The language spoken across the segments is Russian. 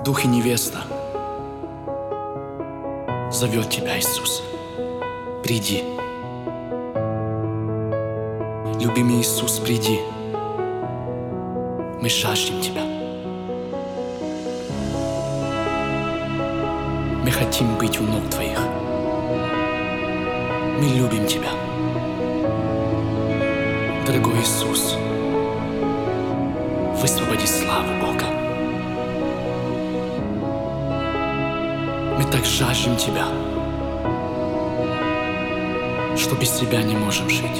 Дух и невеста зовет тебя, Иисус. Приди. Любимый Иисус, приди. Мы жаждем Тебя. Мы хотим быть у ног Твоих. Мы любим Тебя. Дорогой Иисус, высвободи славу Бога. Мы так жаждем Тебя, что без Тебя не можем жить.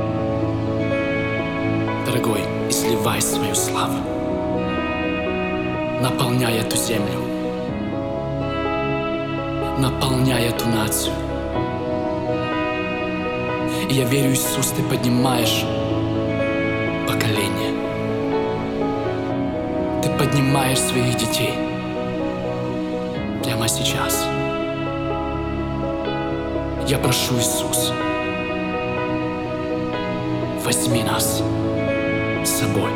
Дорогой, изливай свою славу, наполняй эту землю, наполняй эту нацию. И я верю, Иисус, Ты поднимаешь поколение. Ты поднимаешь своих детей прямо сейчас. Я прошу, Иисус, возьми нас с собой.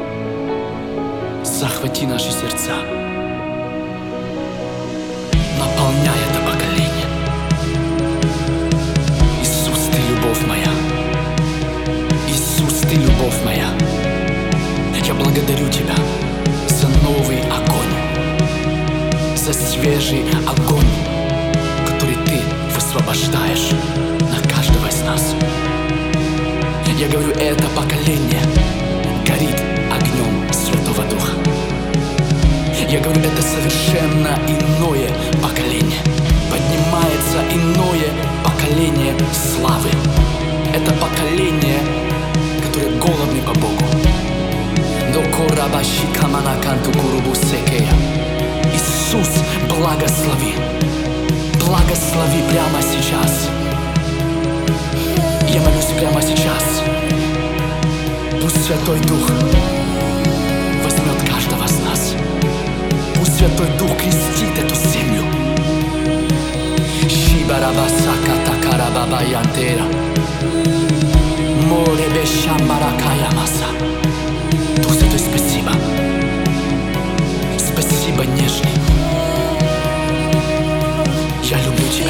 Захвати наши сердца. Наполняй это поколение. Иисус, Ты любовь моя. Иисус, Ты любовь моя. Я благодарю Тебя за новый огонь, за свежий огонь, который Ты высвобождаешь на каждого из нас. Я говорю, это поколение горит огнем Святого Духа. Я говорю, это совершенно иное поколение. Поднимается иное поколение славы. Это поколение, которое голодны по Богу. Иисус, благослови. Благослови прямо сейчас. Я молюсь прямо сейчас. Пусть Святой Дух возьмет каждого из нас. Пусть Святой Дух крестит эту землю. Дух Святой, спасибо. Спасибо, нежный. Я люблю Тебя.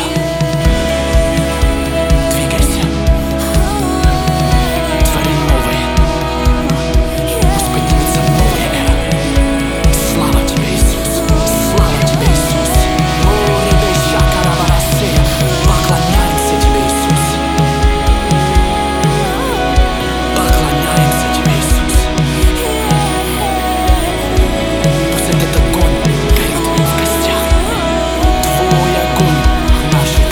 Наш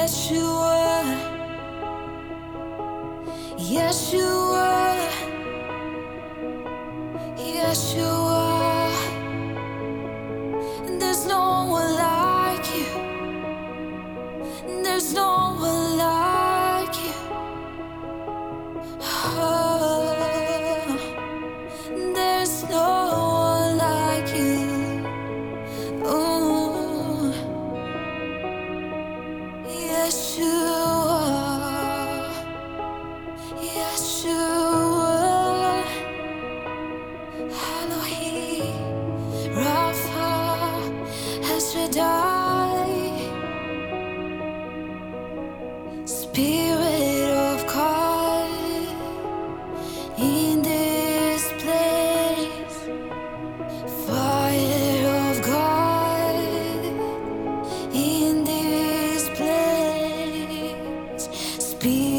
Yeshua, Yeshua, Yeshua. There's no one like you. There's no one like you. Oh, there's no one like you. Oh, Yeshua, Yeshua, Elohim, Rapha, Shaddai, Spirit of God in this place, fire of God in this place, Spirit